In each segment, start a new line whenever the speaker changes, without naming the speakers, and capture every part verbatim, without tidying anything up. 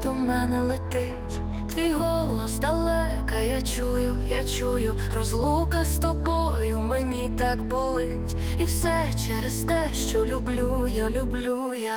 до мене летить, твій голос далека, я чую, я чую, розлука з тобою мені так болить. І все через те, що люблю, я люблю я.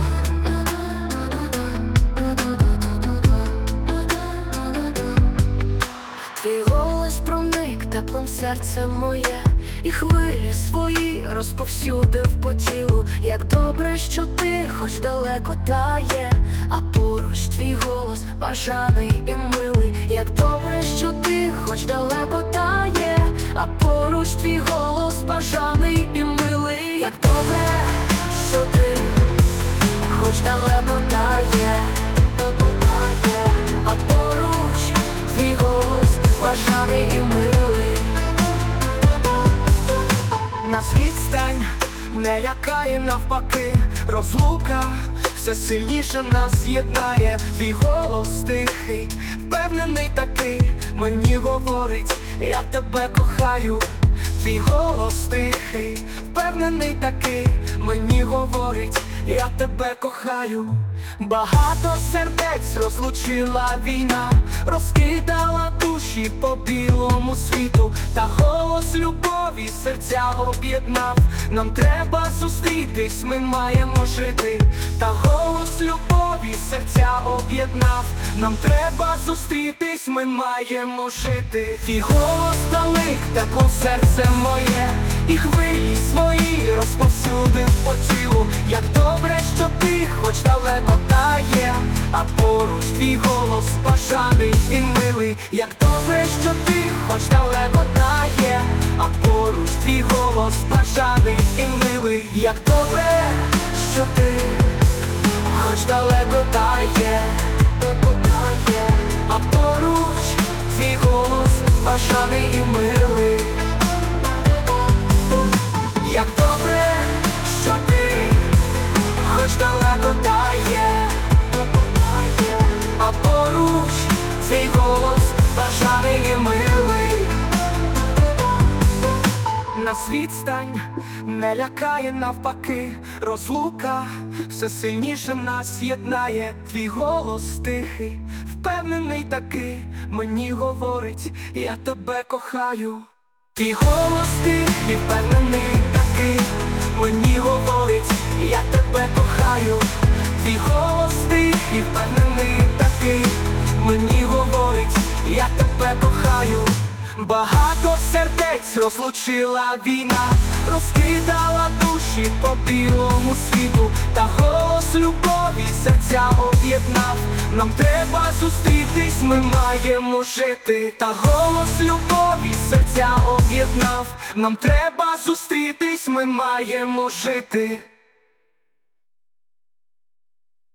Твій голос проник теплом в серце моє, і хвилі свої розповсюдив по тілу. Як добре, що ти хоч далеко тає, а поруч твій голос бажаний і милий. Як добре, що ти хоч далеко тає, а поруч твій голос бажаний і милий. Як добре, що ти хоч далеко тає, а поруч твій голос бажаний і милий.
Нас відстань не лякає, навпаки, розлука все сильніше нас єднає. Твій голос тихий, впевнений такий, мені говорить, я тебе кохаю. Твій голос тихий, впевнений такий, мені говорить, я тебе кохаю. Багато сердець розлучила війна, розкидала душі по білому світу, та голос любові серця об'єднав. Нам треба зустрітись, ми маємо жити, та голос любові серця об'єднав. Нам треба зустрітись, ми маємо жити. Твій голос далек, тепло серце моє, і хвилі свої розповсюдив по тілу. Як добре, що ти хоч далеко тає, а поруч твій голос бажаний і милий. Як добре, що ти хоч далеко тає, а поруч твій голос бажаний і милий. Як добре, що ти хоч далеко тає, а поруч твій голос бажаний і милий. Як добре, що ти хоч далеко тає, а поруч твій голос бажаний і милий. Нас відстань не лякає, навпаки, розлука все сильніше нас єднає. Твій голос тихий, впевнений такий, мені говорить, я тебе кохаю. Твій голос тихий, впевнений такий, мені говорить, я тебе кохаю. Твій голос тихий, впевнений такий, мені говорить, я тебе кохаю. Багато сердець розлучила війна, розкидала душі по білому світу, та голос любові серця об'єднав. Нам треба зустрітись, ми маємо жити, та голос любові серця об'єднав. Нам треба зустрітись, ми маємо жити.